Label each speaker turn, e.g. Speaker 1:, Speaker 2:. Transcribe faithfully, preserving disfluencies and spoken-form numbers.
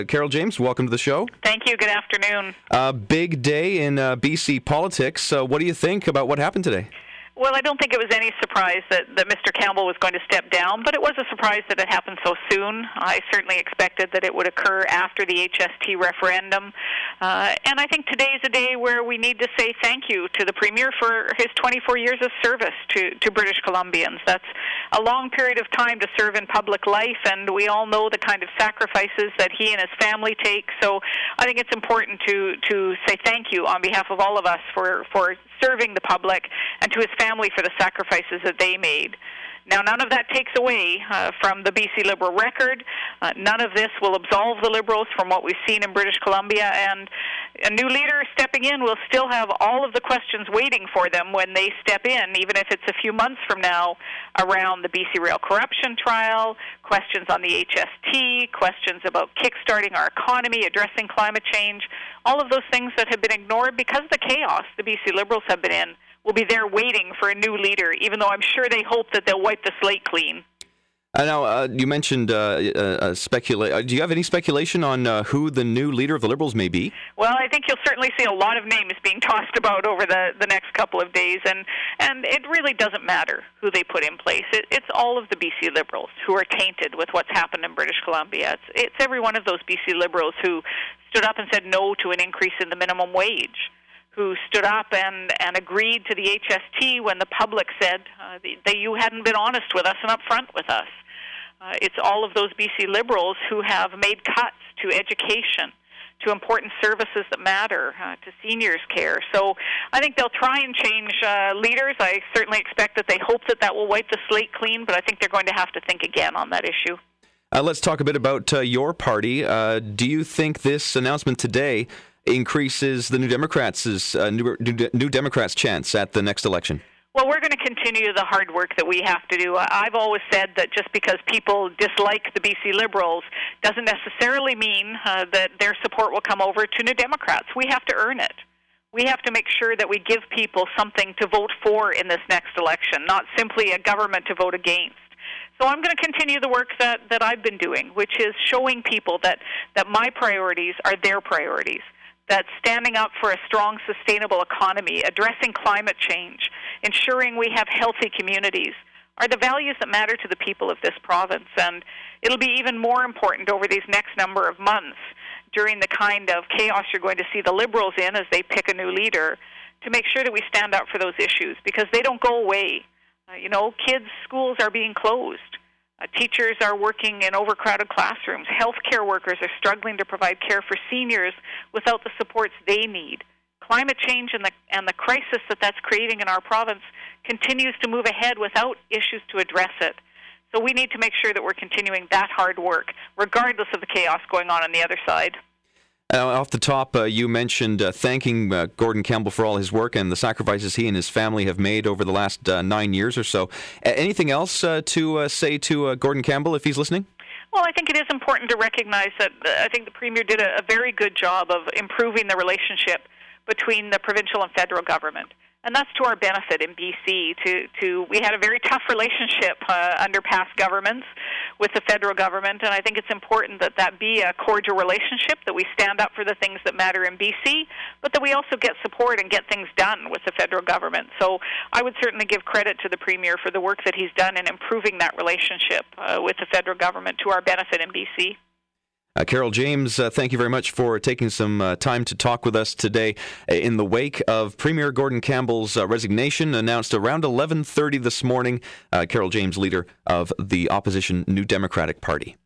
Speaker 1: Carol James, welcome to the show.
Speaker 2: Thank you. Good afternoon.
Speaker 1: Uh, big day in uh, B C politics. Uh, what do you think about what happened today?
Speaker 2: Well, I don't think it was any surprise that, that Mister Campbell was going to step down, but it was a surprise that it happened so soon. I certainly expected that it would occur after the H S T referendum. Uh, and I think today is a day where we need to say thank you to the Premier for his twenty-four years of service to, to British Columbians. That's a long period of time to serve in public life, and we all know the kind of sacrifices that he and his family take. So I think it's important to, to say thank you on behalf of all of us for, for serving the public, and to his family for the sacrifices that they made. Now, none of that takes away uh, from the B C Liberal record. Uh, none of this will absolve the Liberals from what we've seen in British Columbia, and a new leader stepping in will still have all of the questions waiting for them when they step in, even if it's a few months from now, around the B C Rail corruption trial, questions on the H S T, questions about kickstarting our economy, addressing climate change, all of those things that have been ignored because of the chaos the B C Liberals have been in will be there waiting for a new leader, even though I'm sure they hope that they'll wipe the slate clean.
Speaker 1: Uh, now, uh, you mentioned uh, uh, uh, specula- uh, do you have any speculation on uh, who the new leader of the Liberals may be?
Speaker 2: Well, I think you'll certainly see a lot of names being tossed about over the, the next couple of days, and, and it really doesn't matter who they put in place. It, it's all of the B C Liberals who are tainted with what's happened in British Columbia. It's, it's every one of those B C Liberals who stood up and said no to an increase in the minimum wage, who stood up and, and agreed to the H S T when the public said uh, that you hadn't been honest with us and upfront with us. Uh, it's all of those B C Liberals who have made cuts to education, to important services that matter, uh, to seniors' care. So I think they'll try and change uh, leaders. I certainly expect that they hope that that will wipe the slate clean, but I think they're going to have to think again on that issue.
Speaker 1: Uh, let's talk a bit about uh, your party. Uh, do you think this announcement today increases the New Democrats' uh, New, New Democrats' chance at the next election?
Speaker 2: Well, we're going to continue the hard work that we have to do. I've always said that just because people dislike the B C Liberals doesn't necessarily mean uh, that their support will come over to New Democrats. We have to earn it. We have to make sure that we give people something to vote for in this next election, not simply a government to vote against. So I'm going to continue the work that, that I've been doing, which is showing people that, that my priorities are their priorities, that standing up for a strong, sustainable economy, addressing climate change, ensuring we have healthy communities, are the values that matter to the people of this province. And it'll be even more important over these next number of months, during the kind of chaos you're going to see the Liberals in as they pick a new leader, to make sure that we stand up for those issues, because they don't go away. Uh, you know, kids' schools are being closed. Uh, teachers are working in overcrowded classrooms. Healthcare workers are struggling to provide care for seniors without the supports they need. Climate change and the, and the crisis that that's creating in our province continues to move ahead without issues to address it. So we need to make sure that we're continuing that hard work, regardless of the chaos going on on the other side.
Speaker 1: Uh, off the top, uh, you mentioned uh, thanking uh, Gordon Campbell for all his work and the sacrifices he and his family have made over the last uh, nine years or so. A- anything else uh, to uh, say to uh, Gordon Campbell if he's listening?
Speaker 2: Well, I think it is important to recognize that uh, I think the Premier did a, a very good job of improving the relationship between the provincial and federal government. And that's to our benefit in B C. To, to we had a very tough relationship uh, under past governments with the federal government, and I think it's important that that be a cordial relationship, that we stand up for the things that matter in B C, but that we also get support and get things done with the federal government. So I would certainly give credit to the Premier for the work that he's done in improving that relationship uh, with the federal government to our benefit in B C.
Speaker 1: Uh, Carol James, uh, thank you very much for taking some uh, time to talk with us today in the wake of Premier Gordon Campbell's uh, resignation announced around eleven thirty this morning. Uh, Carol James, leader of the opposition New Democratic Party.